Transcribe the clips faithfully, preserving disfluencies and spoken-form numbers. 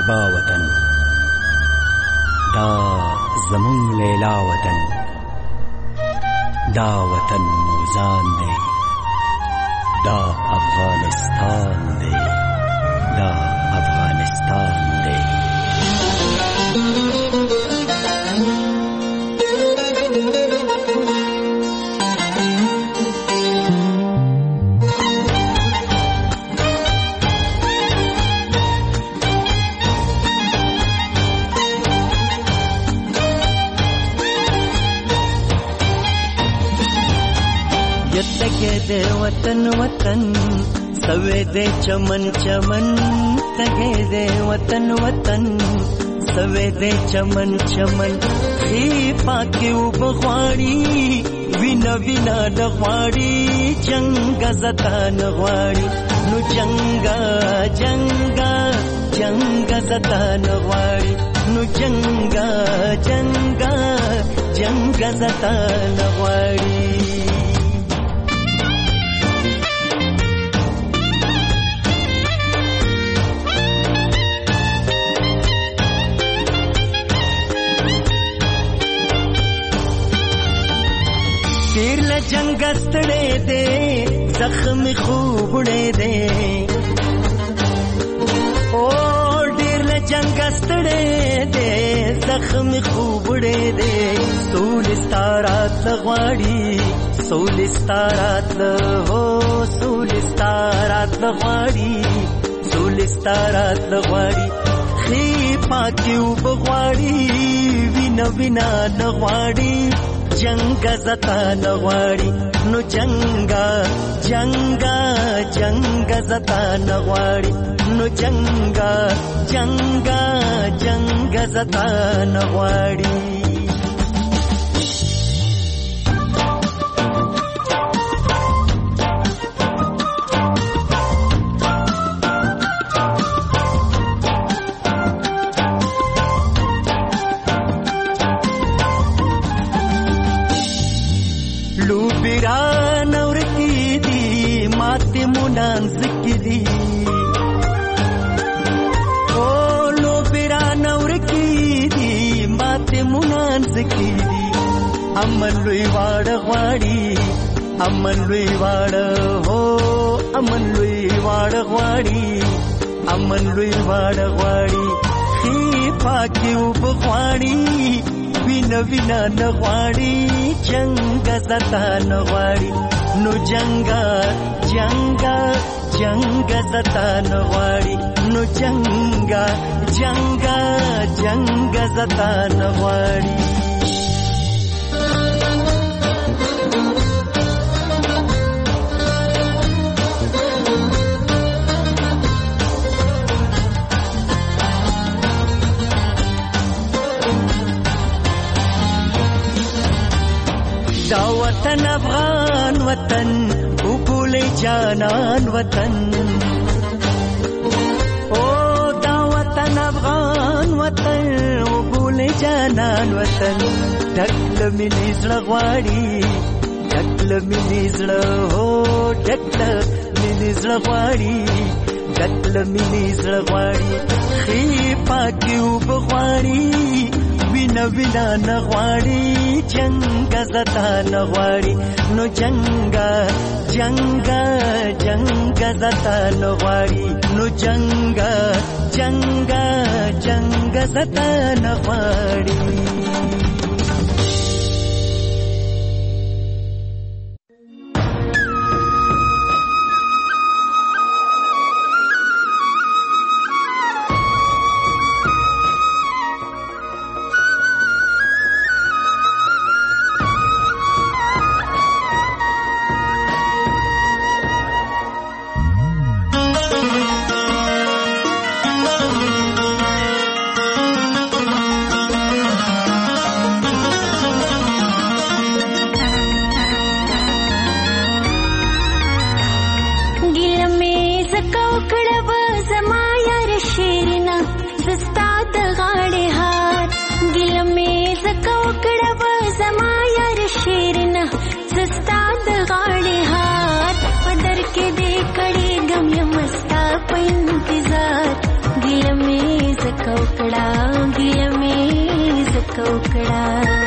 زیبا وطن، دا زمون لیلا وطن، دا وطن موزان دی، دا افغانستان دی، دا افغانستان دی. تگے دے وطن وطن سوے دے چمن چمن، تگے دے وطن وطن سوے دے چمن چمن. خی پاکی او بغواړي وینا وینا نغواړي، جنگ زتا نغواړي نو جنگا جنگا جنگ زتا نغواړي نو جنگا جنگا جنگ زتا نغواړي. جنگ ستړې دے زخم خوبړې دے، او ډېر له جنگ ستړې دے زخم خوبړې دے. سول ستارات لغواړي سول ستارات له هو سول ستارات لغواړي سول ستارات لغواړي. خی پاکی او بغواړي وینا وینا نغواړي، جنگ زتا نغواړي نو جنگا جنگا جنگ زتا نغواړي نو جنگا جنگا جنگ زتا نغواړي. ذکی دی او لو پیرا نور کی دی مات منان ذکی دی. امن لوی واړ غواړي امن لوی واړ هو امن لوی واړ غواړي امن لوی واړ غواړي. خی پاکی او بغواړي وینا وینا نغواړي، جنگ زتا نغواړي نو جنگا جنگا جنگ زتا نغواړي نو جنگا جنگا جنگ زتا نغواړي. دا وطن افغان وطن او بولے جانان وطن، او دا وطن افغان وطن او بولے جانان وطن. ډکل مینې زړه غواړي ډکل مینې زړه هو ډکل مینې زړه غواړي ډکل مینې زړه غواړي. خی پاکی او بغواړي وینا وینا نغواړي، جنگ زتا نغواړي نو جنگا جنگا جنگ زتا نغواړي نو جنگا جنگا جنگ زتا نغواړي. وکړه.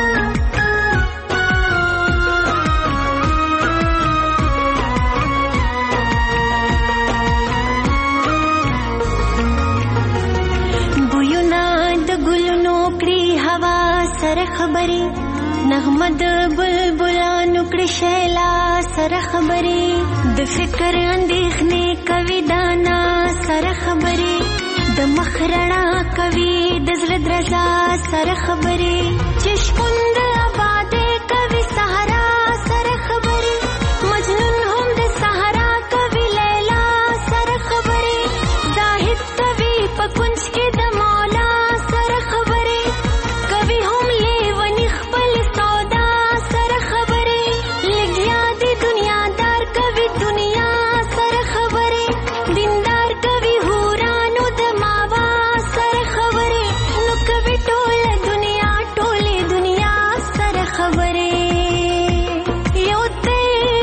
سره خبرې نغمه د بلبلانو کړي شیلا سره خبرې د فکر اندېښنې کوي دانا سره خبرې د مخ رڼا کوي د زړه درزا سره خبرې چې شپون د آبادې کوي صحرا سره خبرې مجنون هم د صحرا کوي لیلا سره خبرې زاهد کوي په کنج کې د مولا سره خبرې کوي هم لیونی خپل سودا سره خبرې لګیا دی دنیادار کوي دنیا سره خبرې دیندار کوي هورانو د ماوا سره خبرې نو کوي ټوله دنیا ټوله دنیا سره خبرې یو ته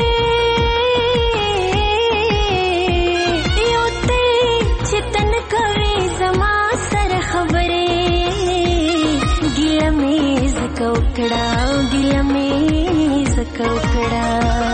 یو ته چې تن کوي زما سره خبرې ګیله مې زکه وکړه ګیله مې زکه وکړه.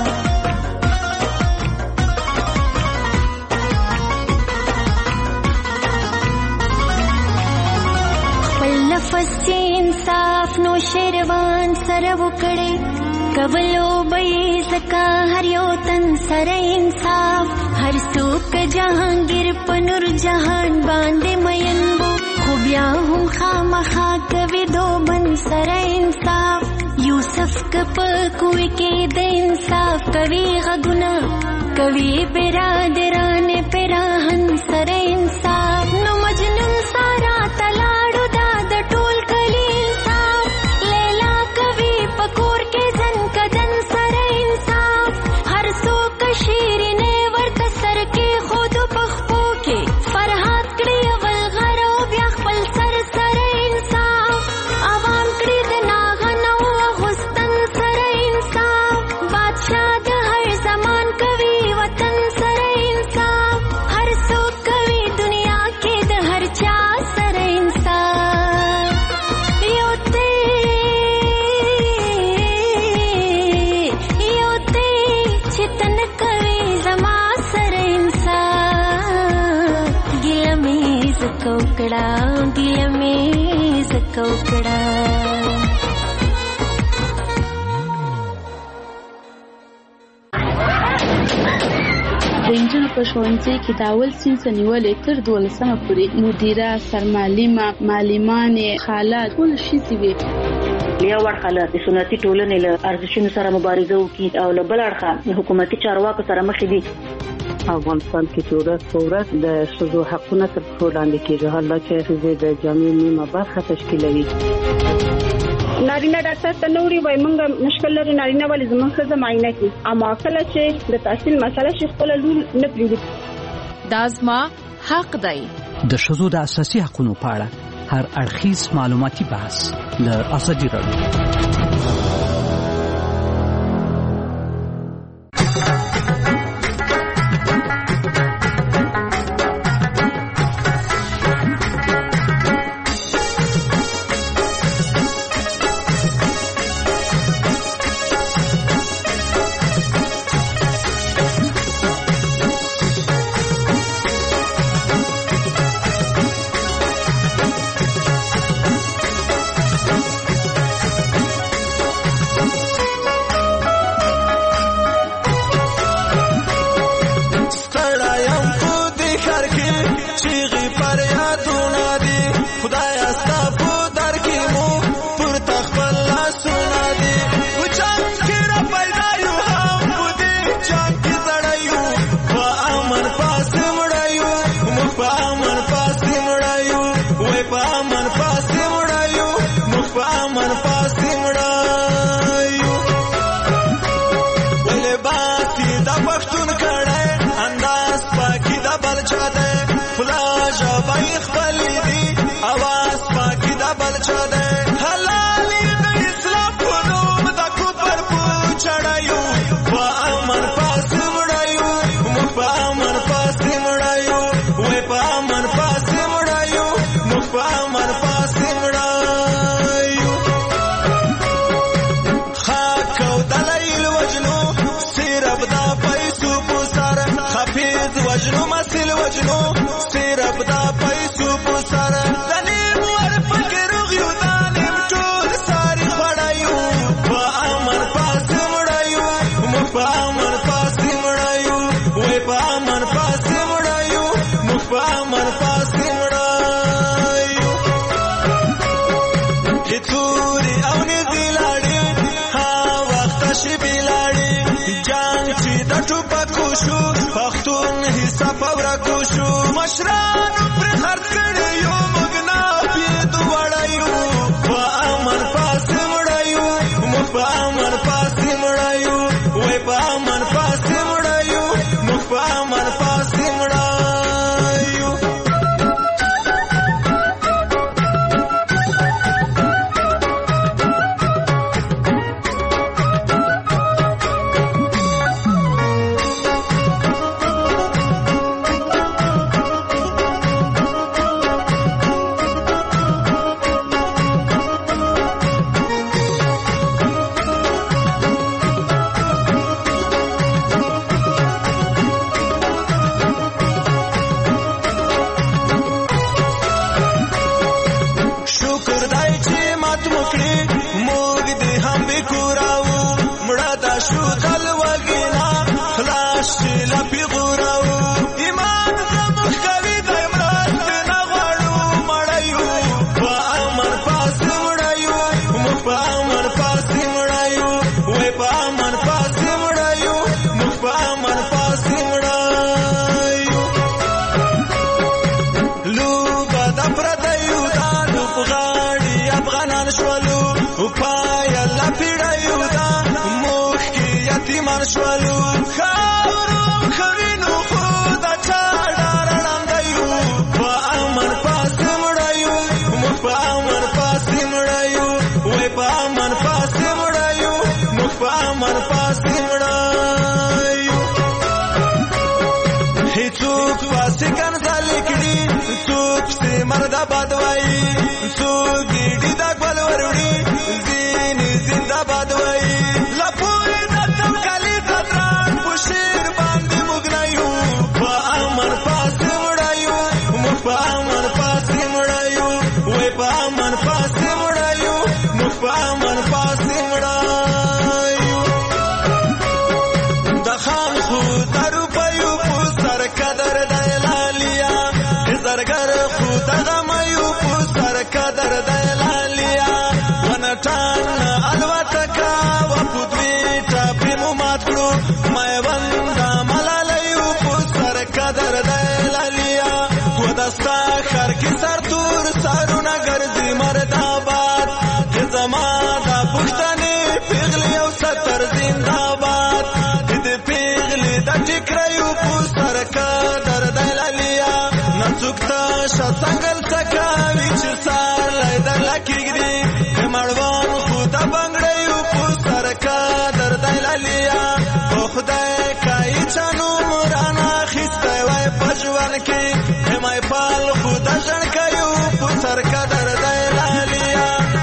خپل لفظ چې انصاف نو شیروان سره وکړې کولو به زکه هر یو تن سره انصاف هر څوک جهانګیر په نور جهان باندې مین وو خو بیا هم خامخا کوي دو بن سره انصاف یوسف کپ کوی کې د انصاف کوي غږونه کوي برادران پراهن سره انصاف نو مجنون سارا تلاړو دا د ټول کلی انصاف لیلا کوي پکور کې زن کدن سره انصاف هر څوک شیرینه ورته سر کې خود پخپو کې فرحات کړي اول غرو بیا خپل سر سره انصاف عوام کړي د ناغنو غستن سره انصاف بادشاہ د هر زمان کوي وطن سره انصاف هر څوک کوي دنیا کې د هر چا سره انصاف یو ته یو ته چې تن کوي زما سره انصاف ګیله مې زکه وکړه ګیله مې زکه وکړه. د انجونو په ښوونځي کې د اول صنف نیولې تر دولسمه پورې مدیره سرمعلمه معلمانې خالات ټول ښځې وې. یو اړخه له سنتي ټولنې له ارزښتونو سره مبارزه وکړي او له بل اړخه حکومتي چارواکو سره مخ دي. افغانستان کې چې ورځ په ورځ د ښځو حقونه تر پښو لاندې کېږي حالا چې ښځې د جامعې نیمه برخه تشکیلوي. نارینه ډاکټر ته نوري وای مونږ مشکل لري نارینه ولې زموږ ښځه معاینه کوي اما کله چې د تحصیل مسله شي خپل لور نه پریږدي دا زما حق دی. د ښځو د اساسي حقوقو په اړه هر اړخیز معلوماتي بحث له ازادي راډیو. حلال د اسلام په نوم پکو شو پښتون حصہ پورا کو شو مشرانو پر خرڅ کړي یو مګنا پی دوړایو په امن پاس مړایو مو په امن پاس مړایو وای په امن پاس مړایو مو په امن پاس مړایو شوالو خاورو خوینو خود چاډار لاندایو په امن پاس مړایو مو په امن پاس مړایو وای په امن پاس مړایو مو په امن پاس مړایو هیڅوک پاسې کنځل کړي څوک سي مرد باد وای څوک ګډي دا ګل وروړي زین زنده باد وای لپوي شیر باندې مګنایو په امن پاس مړایو مو په امن پاس مړایو وای په امن پاس مړایو مو په امن پاس مړایو د خان خو درو پيو په سر قدر دلالیا زرګر خو دغه مېو په سر قدر دلالیا ونټان الوتکا و په دوی ټاپې مو مات کړو مې وندا ملالایو په سر قدر دلالیا و دستا خر کی سر تور سرونه ګرځي مرداباد چې زما د پښتنې پیغلې او ستر زنده‌باد دې پیغلې د ټکرایو په سر قدر دلالیا نڅکتا شتنګل تکاوي چې سار لای در لکېږي مړوان خو د بنگړیو په سر قدر دلالیا خدای کای چانو مرانا خسته وای پجوان کې همای پال خدا ژړ کایو په سر قدر دلالیا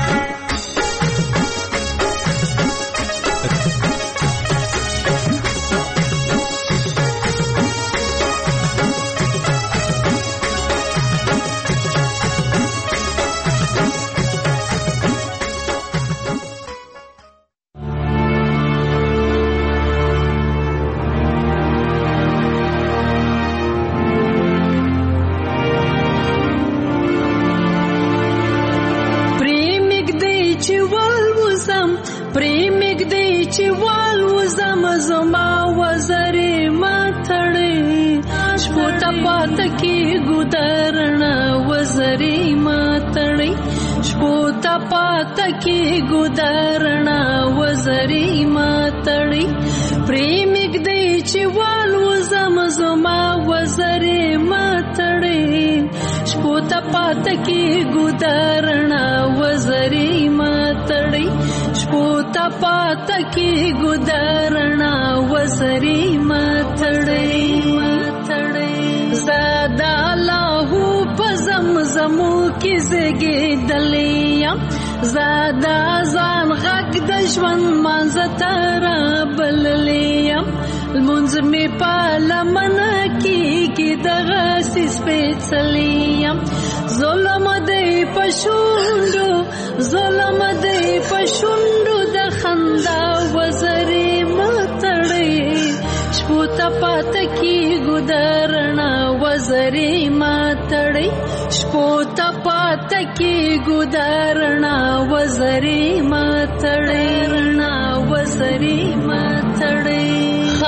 की गुदरना वजरी मातड़ी प्रेमिक दे चिवाल वजम जमा वजरी मातड़ी शपोता पात की गुदरना वजरी मातड़ी शपोता पात की गुदरना वजरी मातड़ी मातड़ी ज़ादा लाहू पज़म ज़मू की ज़गे दलिया زادا ځان غږ د ژوند مانځه ترا بللیم المنځ مې په لمنه کېږي دغه سپېڅلیم ظلم دی په شونډو ظلم دی په شونډو د خندا وزرې مه تړئ شپو ته پاته کېږو د رڼا وزرې مه تړئ شپو ته پاته کېږو د رڼا وزرې مه تړئ رڼا وزرې مه تړئ خر به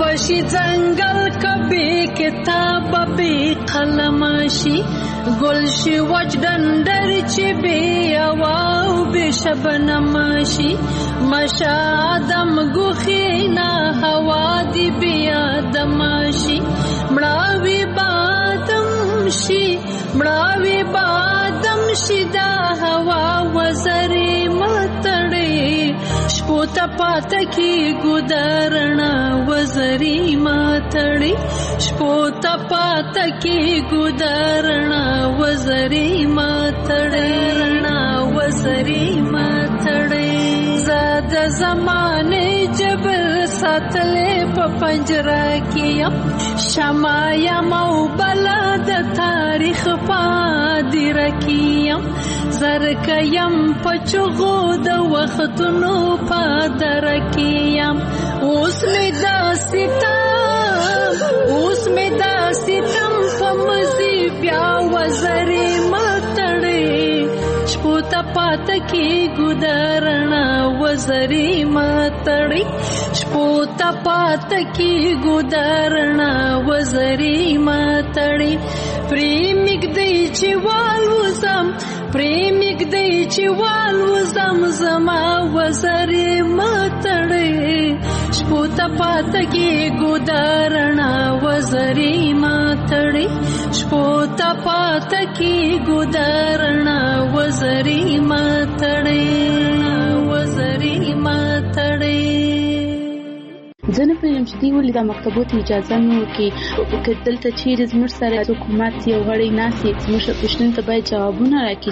بشي ځنګل کبي کتاب به قلم شي ګل شي وج ډنډر چې بي او به شبنم شي مشا آدم ګوخینا هوا دی بیا دم شي مړاوي بادم شي مړاوي بادم شي دا هوا وزري متړي شپو ته پاته کی ګدارنا وزري متړي شپو ته پاته کی ګدارنا وزري متړي وزري متړي زاد زمانه جبر ساتلې په پنجره کې شمع یم او بلا د تاریخ پادر کیم زرک یم په چغو د وختونو پادر کیم اوس می دا ستم اوس می دا ستم په مزي بیا وزري متړي شپو ته پاته کې ګدارنا وزري متړي شپو ته پاته کې ګدارنا وزري متړي پریمګ دی چې والوزم پریمګ دی چې والوزم زما وزري متړي شپو ته پاته کې ګدارنا وزري متړي شپو ته پاته کې ګدارنا وزري متړي وزري متړي ځنه پرېم چې دی ولې د مکتبوت اجازه نو کې دلته چیرې زموږ سره حکومت یو غړی ناسي زموږ پښتون ته باید جوابونه راکړي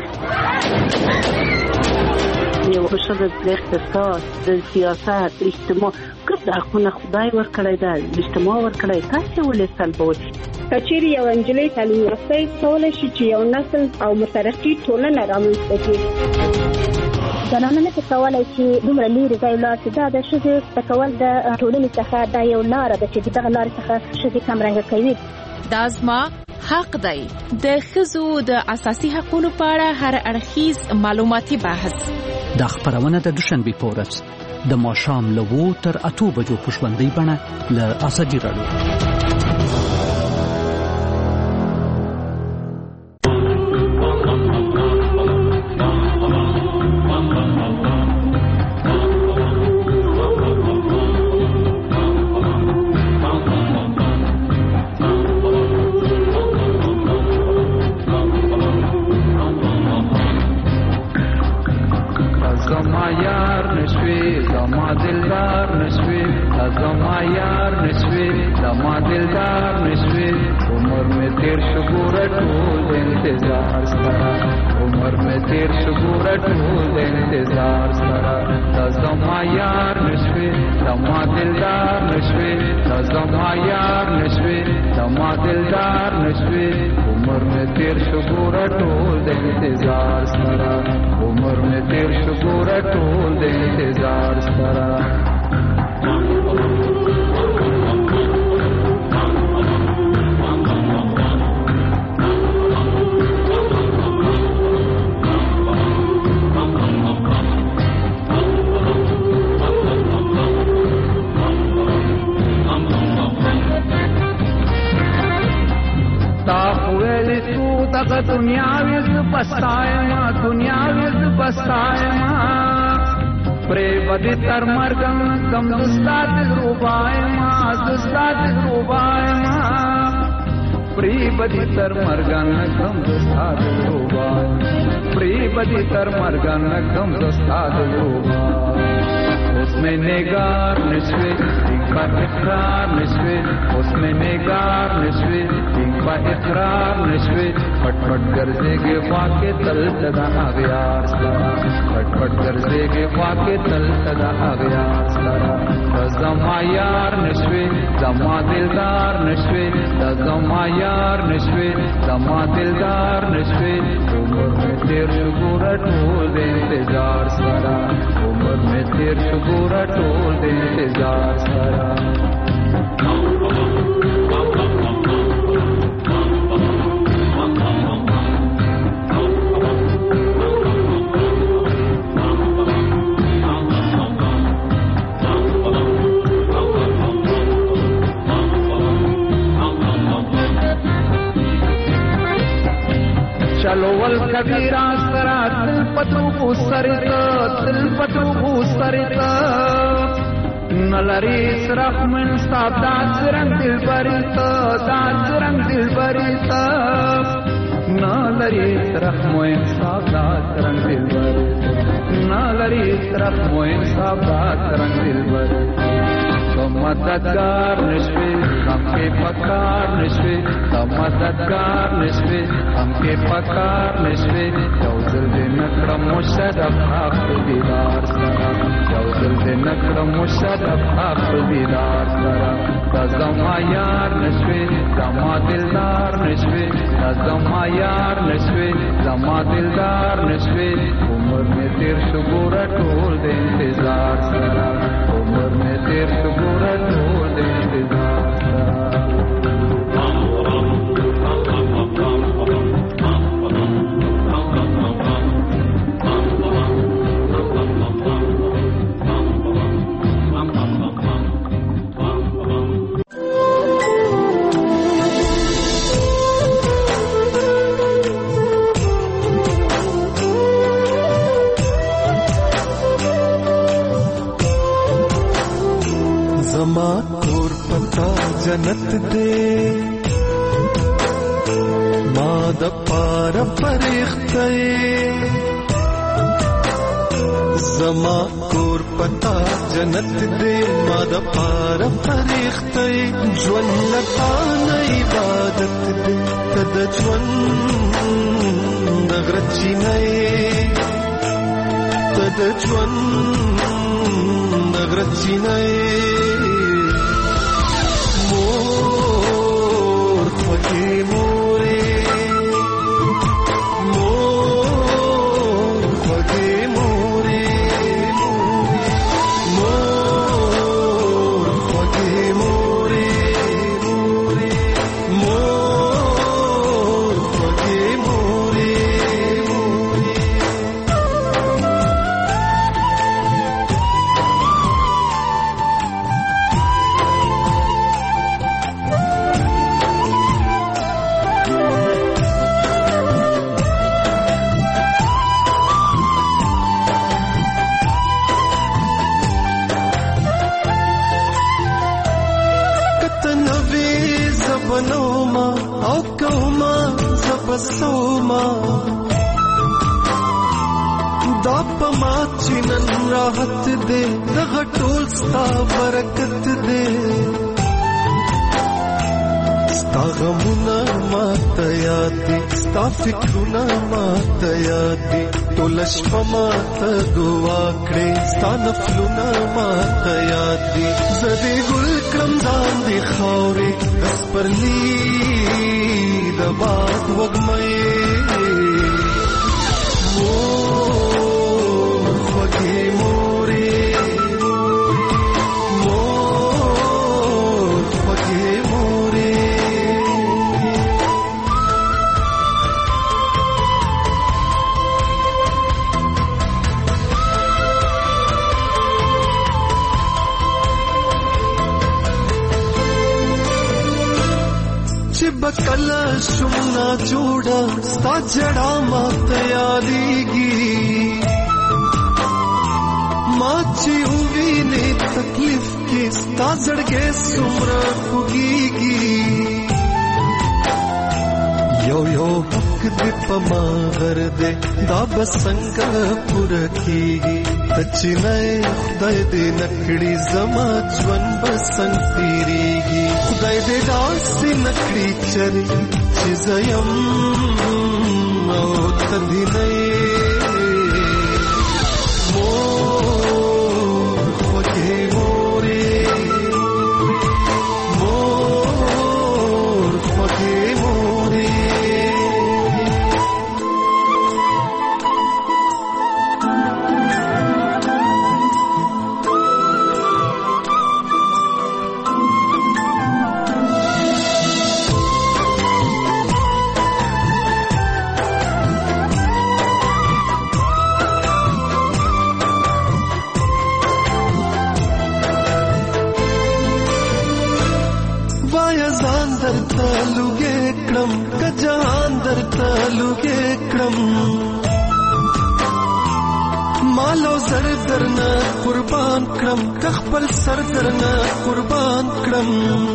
یو شته د اقتصاد د سیاست اجتماع کله خو خدای ورکړی دا اجتماع ورکړی تاسو ولې سلبوي کچېری یو انجلۍ تعلیم یافته کولای شي چې یو نسل او مترقي ټولنه رامنځته کړي زنانه نه کولای شي دومره لري ځای لا چې دا د شذ تکول د ټولنې څخه دا یو لار ده چې دغه لار څخه شذ کم رنګ کوي دازما حق دی د ښځو د اساسي حقوقو په اړه هر اړخیز معلوماتي بحث د خبرونه د دوشنبه په ورځ د ماښام له وو تر اته بجو په ژوندۍ بڼه له اساسي راډیو उसमें नेगार नशवे इनका इकरार नशवे उसमें नेगार नशवे इनका इकरार नशवे फटफट गरजेगे वाके तल तदा आगयार सरा फटफट गरजेगे वाके तल तदा आगयार सरा जमा यार नशवे जमा दिलदार नशवे जमा यार नशवे जमा दिलदार नशवे उम्र में तेर शुगुरा ढोल दे इंतजार सरा उम्र में तेर शुगुरा ढोल दे इंतजार सरा کوي را سره تل پتو خو سرته تل پتو خو سرته نلری سرخ من صاحب دا سرنگ دل بریتا دا سرنگ دل بریتا نلری سرخ موین صاحب دا سرنگ دل بریتا نلری سرخ موین صاحب دا سرنگ دل بریتا تو مددگار نشوی ہم کے پکار نشوی تو مددگار نشوی ہم کے پکار نشوی یو دل دے نکرم مشرف حق دیدار سرا یو دل دے نکرم مشرف حق دیدار سرا تا زما یار نشوی زما دلدار نشوی تا زما یار نشوی زما دلدار نشوی عمر میں تیر شگورا ٹول دے انتظار سرا عمر میں تیر شگورا ٹول دے انتظار سرا زما کور پتا جنت دے ما د پار فرښتې زما کور پتا جنت دے ما د پار فرښتې ژوند لتا نه عبادت دے تد ژوند غرچی نه تد ژوند غرچی نه سوما دا پما چنن راحت دے دغه ټول ستا برکت دے ستا غمونه ماته یاد دي ستا فکرونه ماته یاد دي ټوله شپه ماته دعا کړې ستا نفلونه ماته یاد دي زه دې ګل کړم ځان دې خاورې د سپرلي د باد وږمې مور خوږې مورې مور خوږې مورې بکلا شمنا جوڑا ستا جڑا مات یادیگی ماچی ہوئی نے تکلیف کی ستا زڑگے سمرا خوگیگی یو یو حق دی پما غر دے دا بسنگ پورا کیگی تچی نئے خدای دے نکڑی زما جون بسنگ تیریگی خدای دے داسی نکڑی چری چیزیم او تندی نئے مور خوگے موری مور خوگے موری درته لوګې کړم مالو زر درنه قربان کړم که خپل سر درنه قربان کړم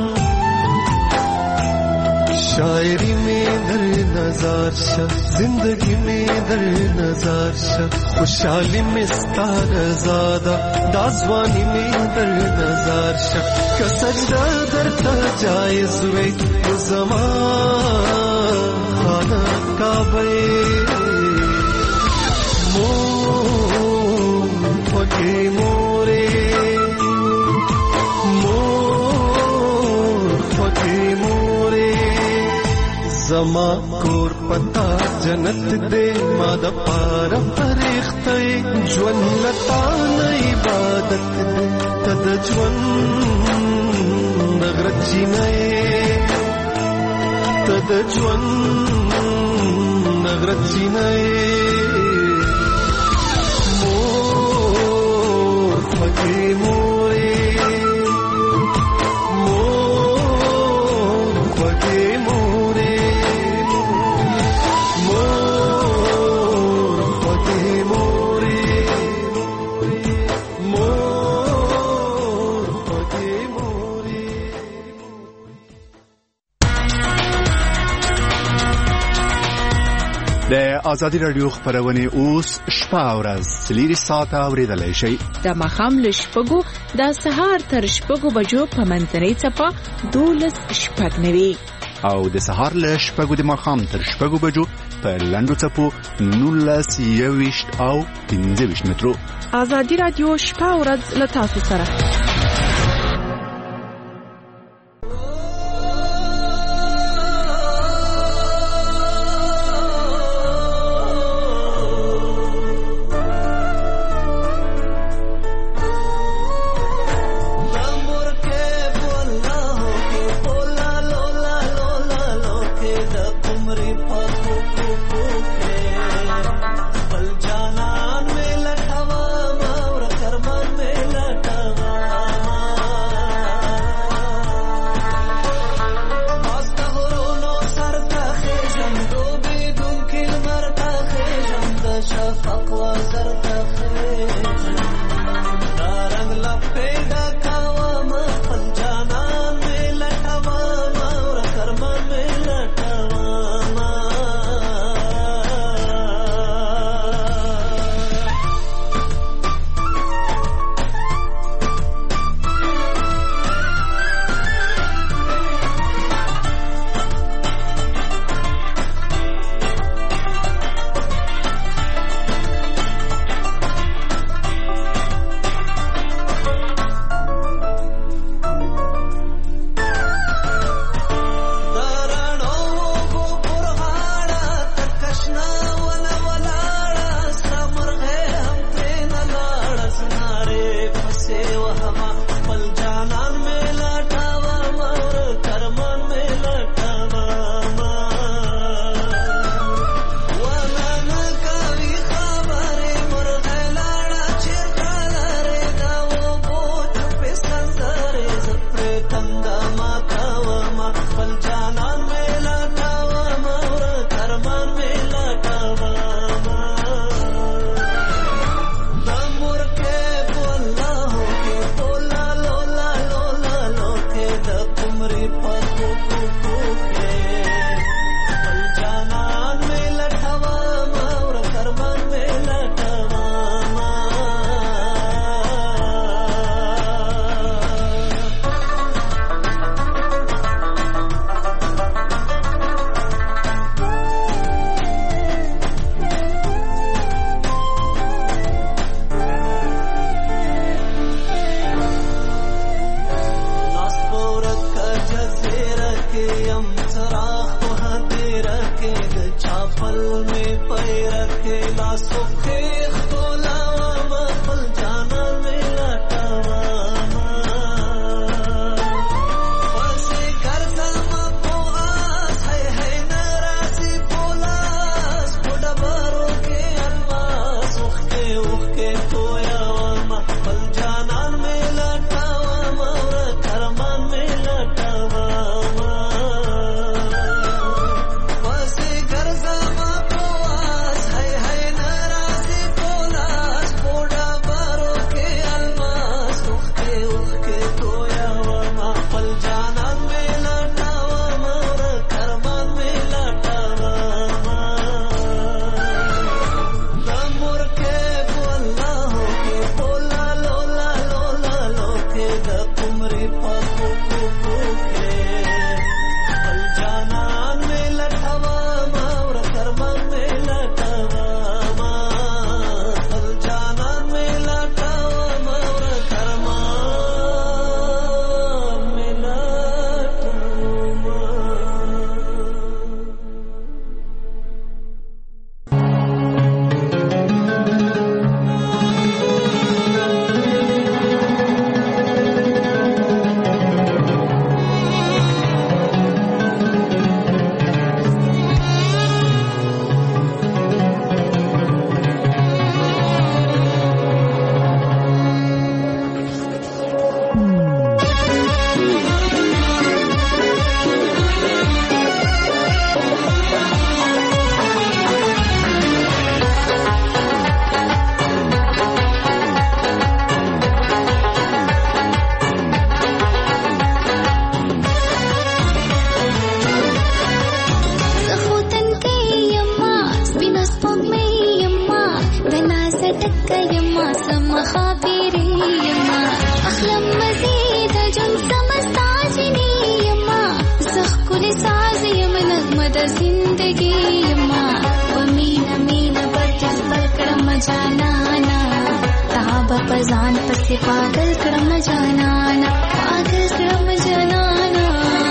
شاعری میں در نظر شا زندگی میں در نظر شا خوشحالی میں ستار زادا دازوانی میں در نظر شا کسجدہ در تا جائز وی زمان خانہ کعبے مون پکے مورے مون پکے مورے زما کور پتا جنت دے ما د پاره فرښتې ژوند لتا نه عبادت دے تد ژوند نغرچی نه تد ژوند نغرچی نه مور پکې مورې مور پکې مورې د آزادي رادیو خبرونه اوس شپه او ورځ سلیری ساعت اوریدلای شي د مخام ل شپږو د سهار تر شپږو بجو په منځنۍ چپه دولس شپږ نوي او د سهار ل شپږو د مخام تر شپږو بجو په لندو چپو نولس یويشت او پنځه ویشت مترو آزادي رادیو شپه او ورځ ل تاسو سره बल जाना में लटवा मावर करमन में लटवा زندگی یما ومینا مینا بد خبر کړم جانانا تابه پزان پسې پاگل کړم جانانا پاگل کړم جانانا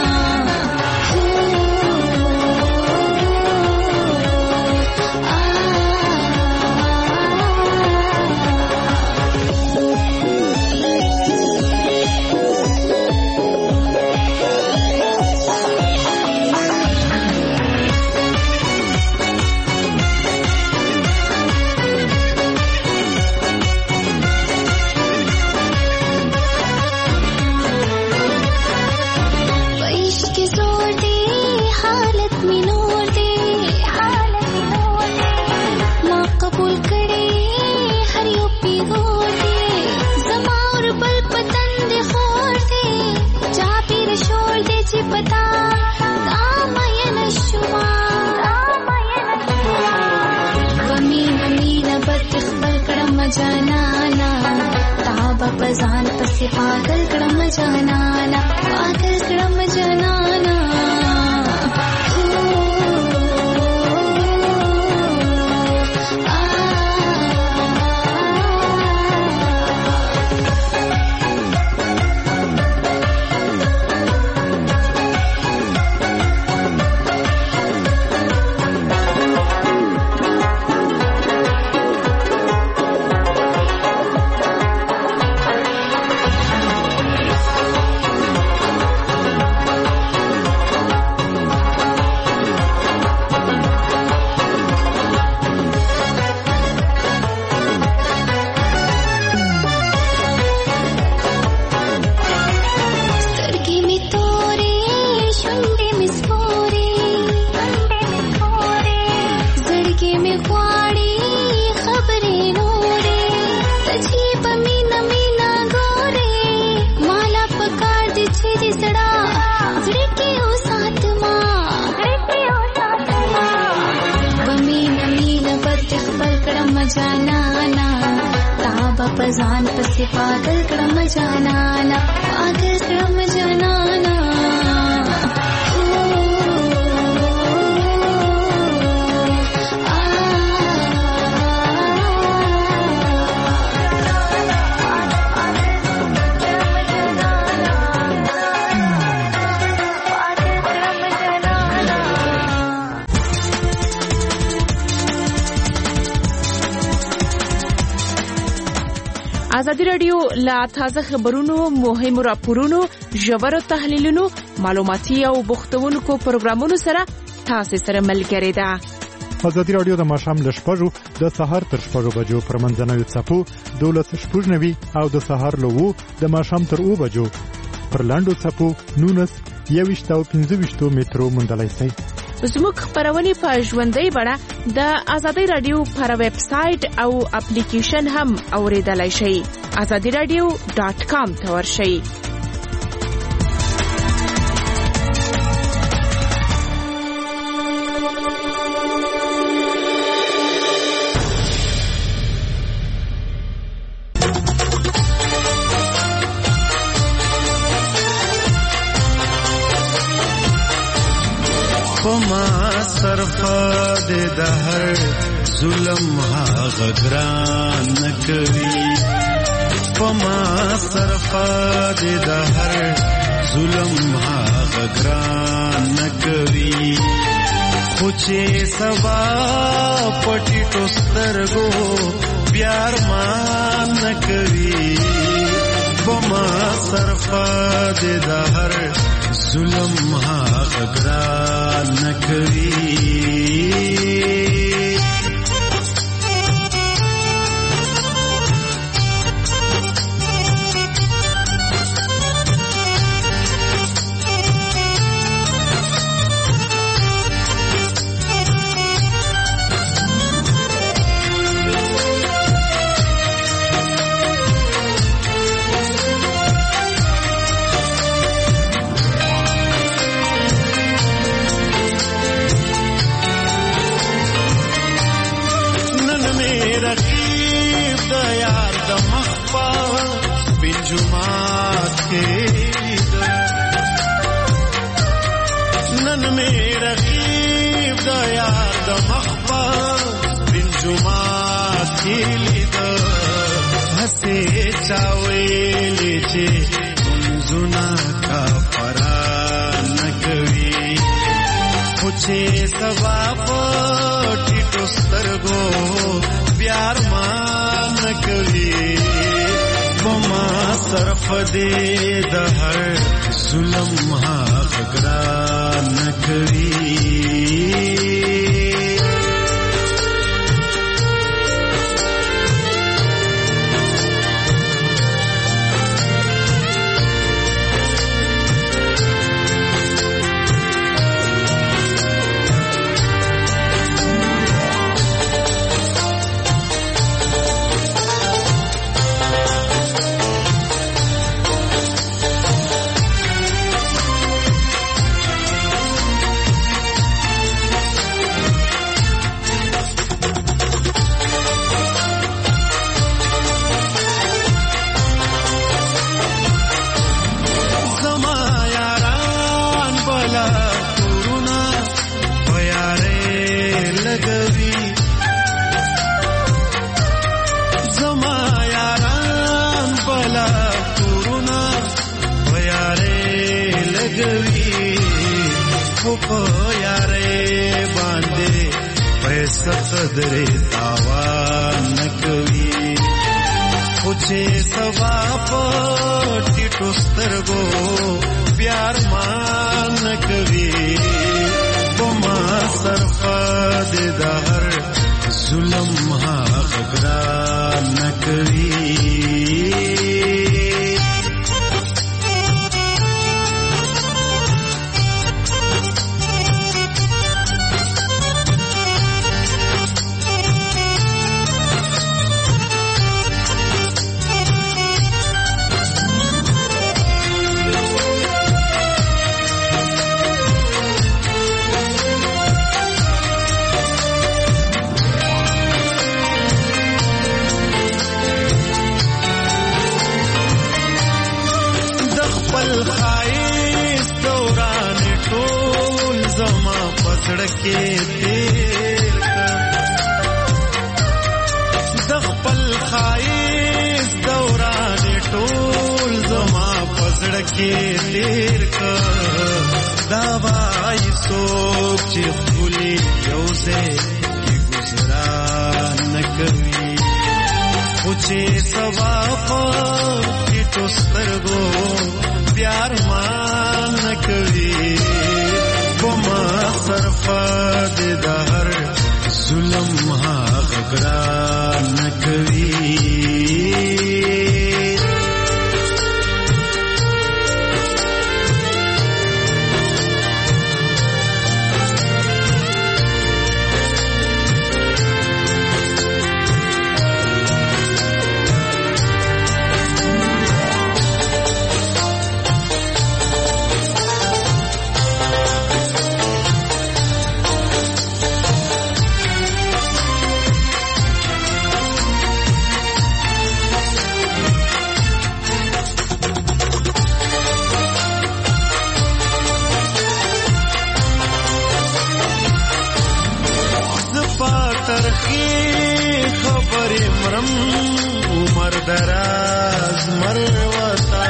جانانا تابه پزان پسې پاگل کړم جانانا پاگل کړم جانانا جانانا تابه پزان پسې پاگل کړم جانانا پاگل کړم جانانا ازادي رادیو لا تازه خبرونو مهمو راپورونو ژورو تحلیلونو معلوماتي او بوختونکو پروګرامونو سره تاسو سره ملګری ده. ازادي رادیو د ماښام له شپږو د سهار تر شپږو بجو پر منځنوي څپو دولس شپږ نوي او د سهار له وو د ماښام تر اوو بجو پر لاندو څپو نونس یویشت او پنځه ویشت مترو موندلای شئ. زموږ خبرونه په ژوندۍ بڼه د ازادي رادیو پر ویب سټ او اپلیکیشن هم اوریدلای شئ. azadi radio dot com ته ورشئ. پما صرفا دے دہر ظلم ها غران نکوی پما صرفا دے دہر ظلم ها غران نکوی خوچے سوا پٹی ٹوسترگو پیار مان نکوی پما صرفا دے دہر ظلم ها غران نکوی نن میرا پسې چاویلې چې منځونه کافران کوي خو چې سبا په ټیټو سترګو بیا ارمان کوي وما صرف دې د هر ظلم هغه ګران کوي قدرې تاوان نکوي خو چې سبا په ټیټو سترګو بیا ارمان نکوي وما صرف دې د هر ظلم هغه ګران نکوي سړکې تیر د خپل خایس دوران ټول زما په سړکې تیر دا وای څوک چې خولي یو ځای کې گزارا نه کوي خو چې سبا په ټیټو سترګو بیا ارمان نه کوي وما صرف دې د هر ظلم هغه ګران نکوي عمر دراز مروتا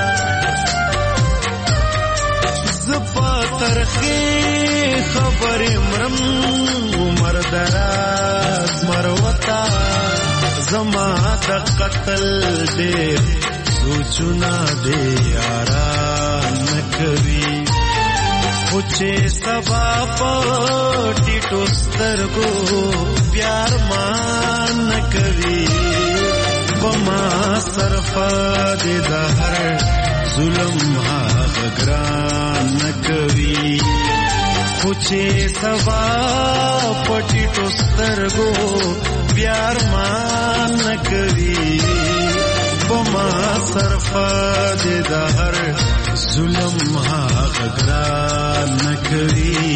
زپا ترخی خبر مرم عمر دراز مروتا زما د قتل دې سوچنا دې آرام نکوي خو چې سبا په ټیټو سترګو بیا ارمان نکوي وما صرف دې د هر ظلم هغه ګران نکوي خو چې سبا په ټیټو سترګو بیا ارمان نکوي وما صرف دې د هر ظلم هغه ګران نکوي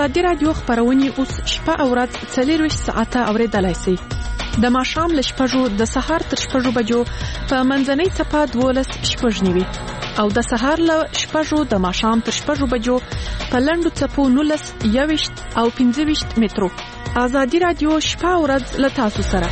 ازادي رادیو خبرونه اوس شپه او ورځ څلور ساعته اوریدلای شئ. د ماښام له شپږو د سهار تر شپږو بجو په منځنۍ څپه دولس شپږ نیوي او د سهار له شپږو د ماښام تر شپږو بجو په لنډو څپو نولس یوویشت او پنځه ویشت مترو. ازادي رادیو شپه او ورځ له تاسو سره.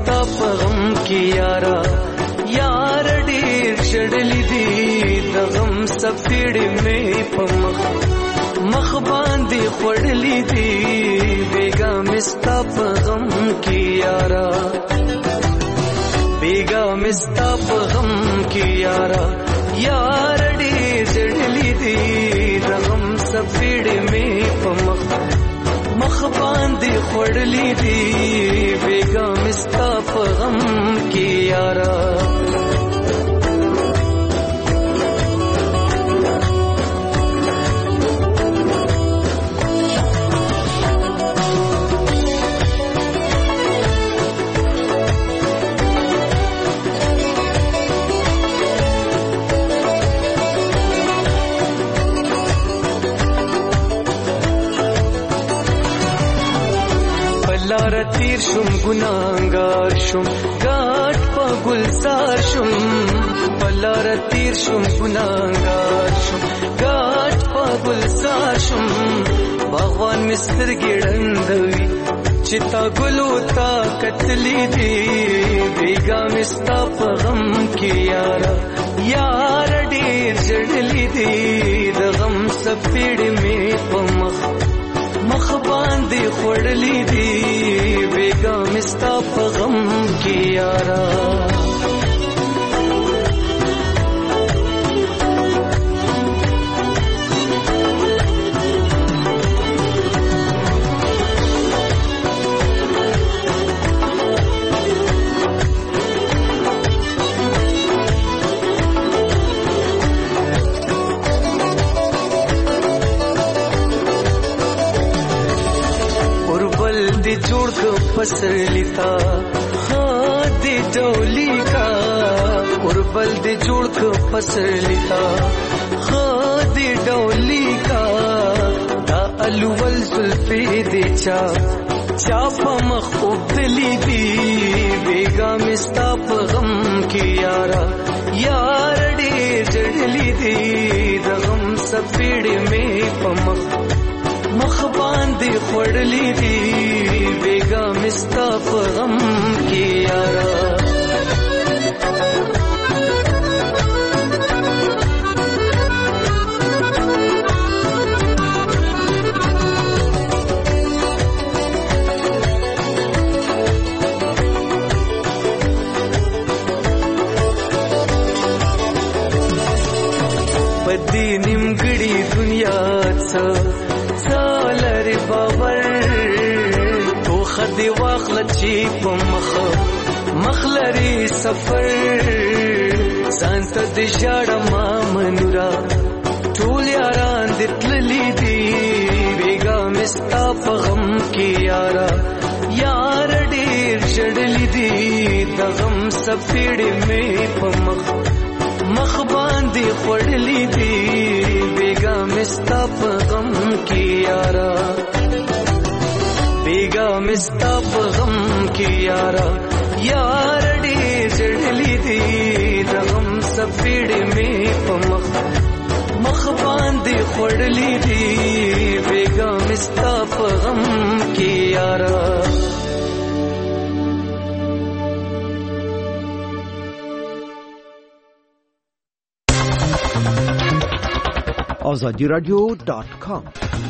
مستا په غم کې یارا یار ډېر شړلې دي د غم سپېړې مې په مخ مخ باندې خړلې دي بیګا مستا په غم کې یارا بیګا مستا په غم کې یارا یار ډېر شړلې دي د غم سپېړې مې په مخ مخ باندې خړلې دي بیګا مستا په غم کې یارا لار تیر شم ګناګار شم ګاټ په ګلزار شم لار تیر شم ګناګار شم ګاټ په ګلزار شم باغوان مستر ګړندوي چتا ګلو تا کتلی دی بیګا مستا په غم کې یارا یار ډېر جړلی دی د غم سپېړې مې په مخ مخ باندې خړلې دي بیګا مستا په غم کې یارا جوړ کو پسر لیتا ها دې ډولي کا اوربل دې جوړ کو پسر لیتا ها دې ډولي کا دا الول زلفي دې چا چا په مخ وبدلی دي بیګا مستا په غم کې یارا یار ډېر جړلی دي د غم سپېړې مې په مخ مخ باندې خړلې دي بیګا مستا په غم کې یارا پدې نیمګړې دنیا څه سالر باور تو خدي واخل چی په مخ مخلري سفر سانت د شاړه ما منورا ټول یاران د تللی دي بیګا مستا په غم کې یارا یار ډېر شړلې دي د غم سپېړې مې په مخ مخ باندې خړلې دي بیګا مستا په غم کې یارا بیګا مستا په غم کې یارا یار ډېر جړلې دي د غم سپېړې مې په مخ مخ باندې خړلې دي بیګا مستا په غم کې یارا آزادی رادیو دات کام